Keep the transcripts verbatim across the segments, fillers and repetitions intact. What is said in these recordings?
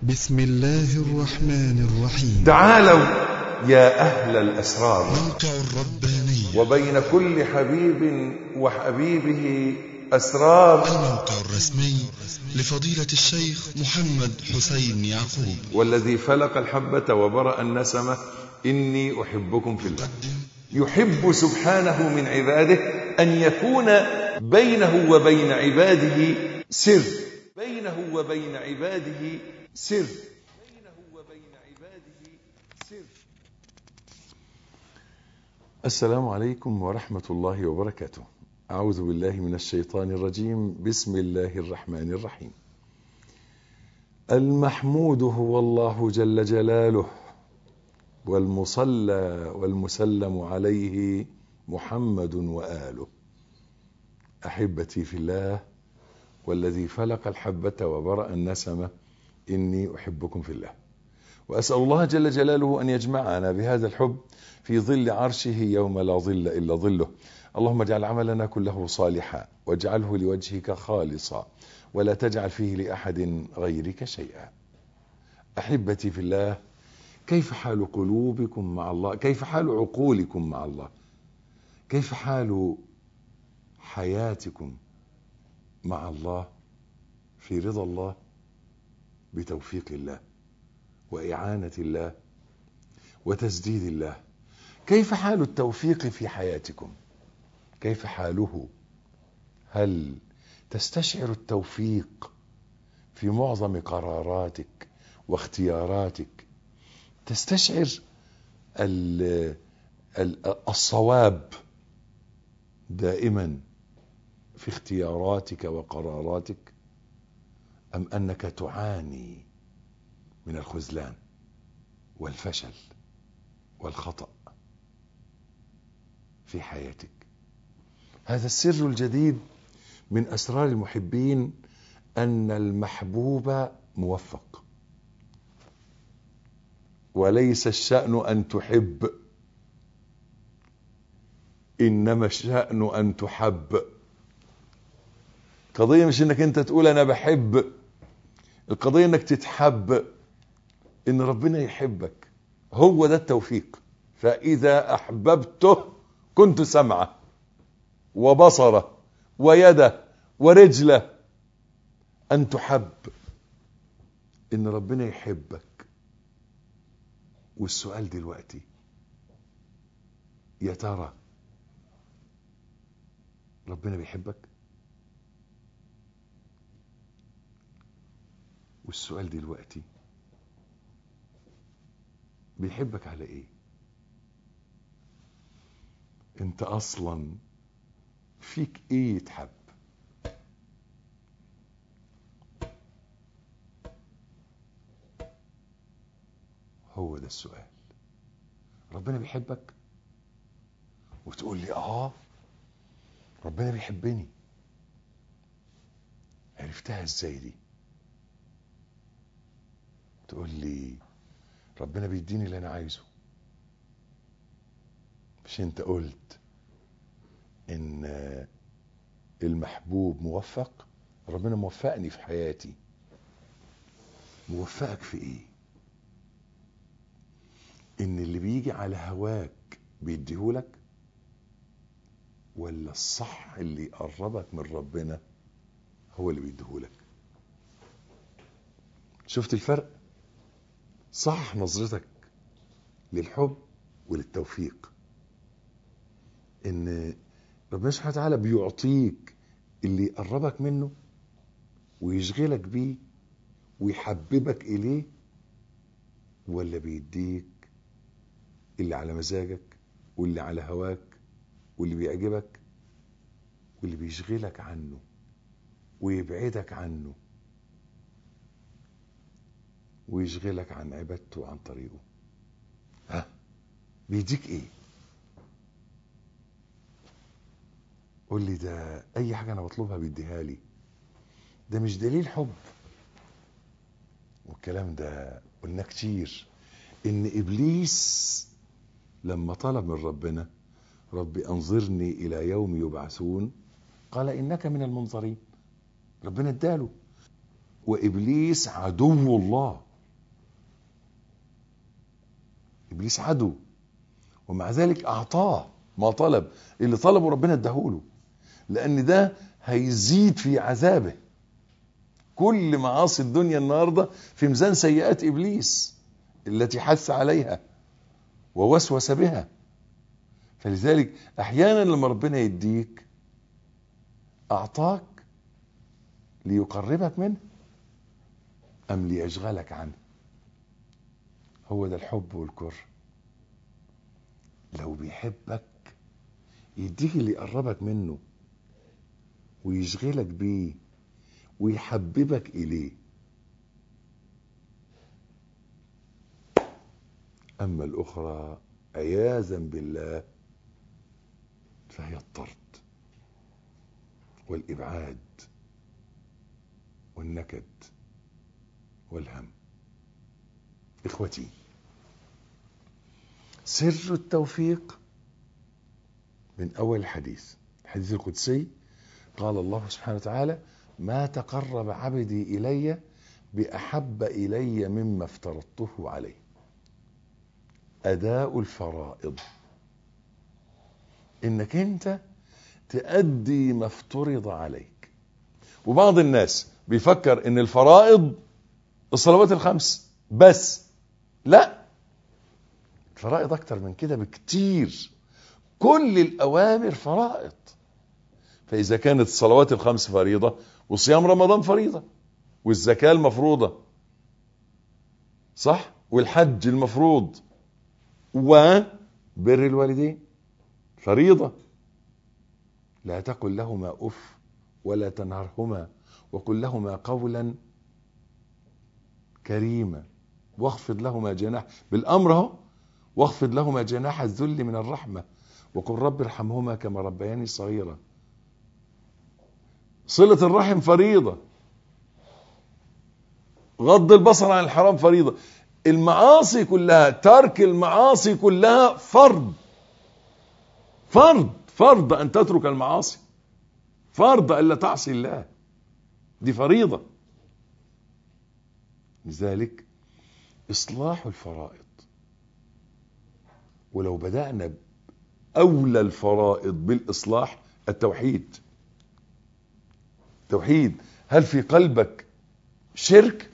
بسم الله الرحمن الرحيم. تعالوا يا أهل الأسرار، موقع الرباني وبين كل حبيب وحبيبه أسرار. الموقع الرسمي لفضيلة الشيخ محمد حسين يعقوب، والذي فلق الحبة وبرأ النسمة، إني أحبكم في الله. يحب سبحانه من عباده أن يكون بينه وبين عباده سر بينه وبين عباده سر بينه وبين عباده سر. السلام عليكم ورحمة الله وبركاته. أعوذ بالله من الشيطان الرجيم. بسم الله الرحمن الرحيم. المحمود هو الله جل جلاله، والمصلى والمسلم عليه محمد وآله. أحبتي في الله، والذي فلق الحبة وبرأ النسمة، إني أحبكم في الله. وأسأل الله جل جلاله أن يجمعنا بهذا الحب في ظل عرشه يوم لا ظل إلا ظله. اللهم اجعل عملنا كله صالحا، واجعله لوجهك خالصا، ولا تجعل فيه لأحد غيرك شيئا. أحبتي في الله، كيف حال قلوبكم مع الله؟ كيف حال عقولكم مع الله؟ كيف حال حياتكم مع الله في رضا الله، بتوفيق الله وإعانة الله وتسديد الله؟ كيف حال التوفيق في حياتكم؟ كيف حاله؟ هل تستشعر التوفيق في معظم قراراتك واختياراتك؟ تستشعر الصواب دائما في اختياراتك وقراراتك، أم أنك تعاني من الخذلان والفشل والخطأ في حياتك؟ هذا السر الجديد من أسرار المحبين، أن المحبوب موفق، وليس الشأن أن تحب، إنما الشأن أن تحب. القضية مش إنك أنت تقول أنا بحب، القضية إنك تتحب، إن ربنا يحبك. هو ده التوفيق. فإذا أحببته كنت سمعه وبصره ويده ورجله. أن تحب، إن ربنا يحبك. والسؤال دلوقتي، يا ترى ربنا بيحبك؟ والسؤال دلوقتي، بيحبك على ايه؟ انت اصلا فيك ايه يتحب؟ هو ده السؤال. ربنا بيحبك وتقول لي اه ربنا بيحبني. عرفتها ازاي دي؟ تقول لي ربنا بيديني اللي انا عايزه. مش انت قلت ان المحبوب موفق؟ ربنا موفقني في حياتي. موفقك في ايه؟ ان اللي بيجي على هواك بيديهولك، ولا الصح اللي يقربك من ربنا هو اللي بيديهولك؟ شفت الفرق؟ صح نظرتك للحب وللتوفيق، ان ربنا سبحانه وتعالى بيعطيك اللي يقربك منه ويشغلك بيه ويحببك اليه، ولا بيديك اللي على مزاجك واللي على هواك واللي بيعجبك واللي بيشغلك عنه ويبعدك عنه ويشغلك عن عبادته وعن طريقه؟ ها، بيديك ايه؟ قول لي ده اي حاجة انا بطلبها بيديها لي. ده مش دليل حب. والكلام ده قلنا كتير، ان ابليس لما طلب من ربنا ربي انظرني الى يوم يبعثون، قال انك من المنظرين. ربنا اداله. وابليس عدو الله، إبليس عدو، ومع ذلك أعطاه ما طلب. اللي طلبه ربنا اداهوله، لأن ده هيزيد في عذابه. كل معاصي الدنيا النهاردة في ميزان سيئات إبليس التي حث عليها ووسوس بها. فلذلك أحيانا لما ربنا يديك أعطاك ليقربك منه أم ليشغلك عنه. هو ده الحب والكره. لو بيحبك يديك اللي يقربك منه ويشغلك بيه ويحببك إليه. أما الأخرى عياذا بالله فهي الطرد والإبعاد والنكد والهم. إخوتي، سر التوفيق من أول الحديث، الحديث القدسي، قال الله سبحانه وتعالى: ما تقرب عبدي إلي بأحب إلي مما افترضته عليه. أداء الفرائض، إنك أنت تأدي ما افترض عليك. وبعض الناس بيفكر إن الفرائض الصلوات الخمس بس. لا، الفرائض أكتر من كده بكتير. كل الأوامر فرائض. فإذا كانت الصلوات الخمس فريضة، وصيام رمضان فريضة، والزكاة المفروضة صح، والحج المفروض، وبر الوالدين فريضة. لا تقل لهما أف ولا تنهرهما وقل لهما قولا كريما واخفض لهما جناح بالأمر اهو واخفض لهما جناح الذل من الرحمة وقل رب ارحمهما كما ربياني صغيرا. صلة الرحم فريضة. غض البصر عن الحرام فريضة. المعاصي كلها، ترك المعاصي كلها فرض. فرض فرض أن تترك المعاصي، فرض ألا تعصي الله، دي فريضة. لذلك إصلاح الفرائض. ولو بدأنا أولى الفرائض بالإصلاح التوحيد. توحيد. هل في قلبك شرك؟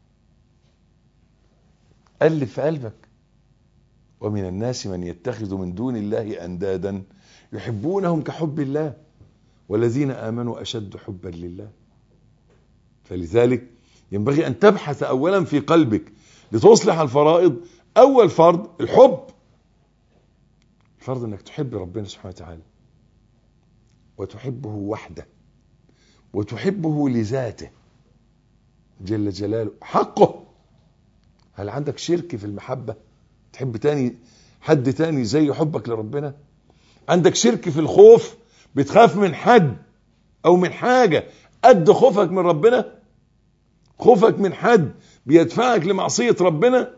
ألف في قلبك. ومن الناس من يتخذ من دون الله أندادا يحبونهم كحب الله والذين آمنوا أشد حبا لله. فلذلك ينبغي أن تبحث أولا في قلبك لتصلح الفرائض. أول فرض الحب. الفرض أنك تحب ربنا سبحانه وتعالى وتحبه وحده وتحبه لذاته جل جلاله حقه. هل عندك شرك في المحبة؟ تحب تاني حد تاني زي حبك لربنا؟ عندك شرك في الخوف؟ بتخاف من حد او من حاجة قد خوفك من ربنا؟ خوفك من حد بيدفعك لمعصية ربنا؟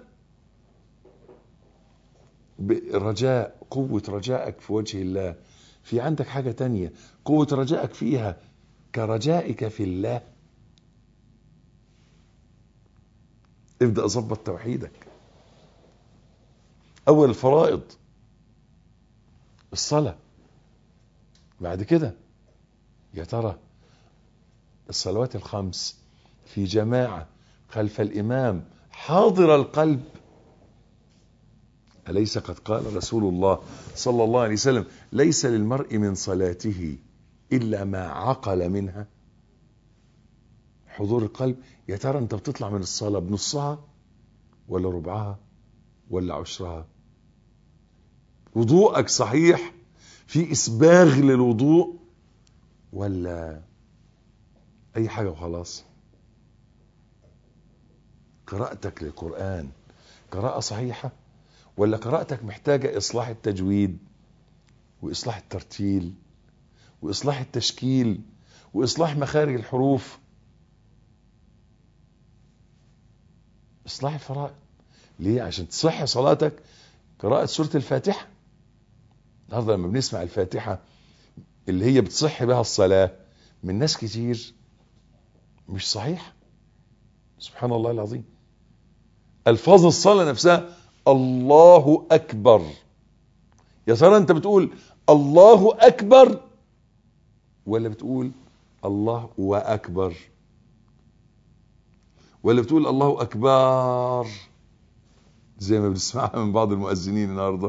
رجاء، قوة رجائك في وجه الله. في عندك حاجة تانية قوة رجائك فيها كرجائك في الله؟ ابدأ اظبط توحيدك. اول الفرائض الصلاة. بعد كده يا ترى الصلوات الخمس في جماعة خلف الإمام حاضر القلب؟ أليس قد قال رسول الله صلى الله عليه وسلم: ليس للمرء من صلاته إلا ما عقل منها. حضور القلب. يا ترى أنت بتطلع من الصلاة بنصها ولا ربعها ولا عشرها؟ وضوءك صحيح، في إسباغ للوضوء، ولا أي حاجة وخلاص؟ قراءتك للقرآن قراءة صحيحة، ولا قراءتك محتاجة إصلاح التجويد وإصلاح الترتيل وإصلاح التشكيل وإصلاح مخارج الحروف؟ إصلاح الفرائض. ليه؟ عشان تصح صلاتك. قراءة سورة الفاتحة. النهارده لما بنسمع الفاتحة اللي هي بتصح بها الصلاة من ناس كتير مش صحيح. سبحان الله العظيم. ألفاظ الصلاة نفسها الله أكبر. يا ترى أنت بتقول الله أكبر ولا بتقول الله وأكبر ولا بتقول الله أكبر زي ما بنسمعها من بعض المؤذنين النهارده؟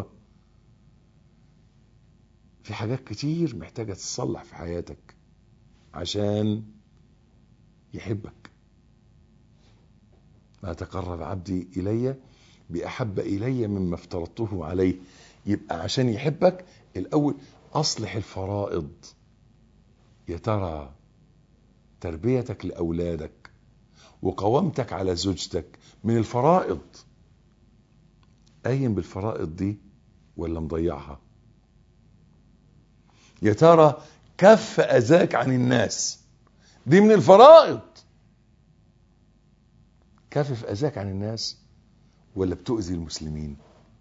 في حاجات كتير محتاجة تتصلح في حياتك عشان يحبك. ما تقرب عبدي إلي بأحب إلي مما افترضته عليه. يبقى عشان يحبك الأول أصلح الفرائض. يا ترى تربيتك لأولادك وقوامتك على زوجتك من الفرائض، قايم بالفرائض دي ولا مضيعها؟ يا ترى كف أذاك عن الناس دي من الفرائض، كفف أذاك عن الناس ولا بتؤذي المسلمين؟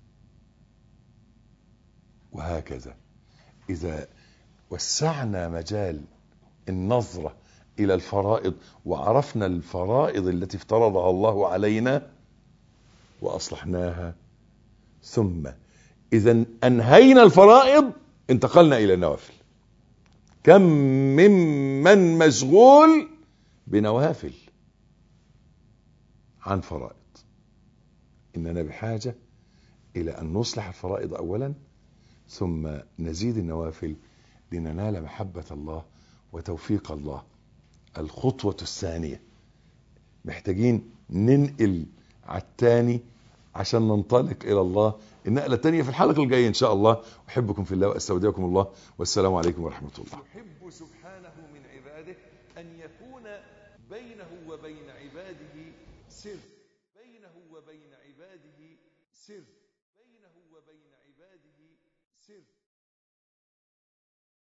وهكذا إذا وسعنا مجال النظرة إلى الفرائض وعرفنا الفرائض التي افترضها الله علينا وأصلحناها، ثم إذا أنهينا الفرائض انتقلنا إلى النوافل. كم ممن مشغول بنوافل عن فرائض. إننا بحاجة إلى أن نصلح الفرائض أولا ثم نزيد النوافل لننال محبة الله وتوفيق الله. الخطوة الثانية محتاجين ننقل على الثاني عشان ننطلق إلى الله النقلة الثانية في الحلقة الجاية إن شاء الله. أحبكم في الله وأستودعكم الله والسلام عليكم ورحمة الله. يحب سبحانه من عباده أن يكون بينه وبين عباده سر، بينه وبين عباده سر، بينه وبين عباده سر.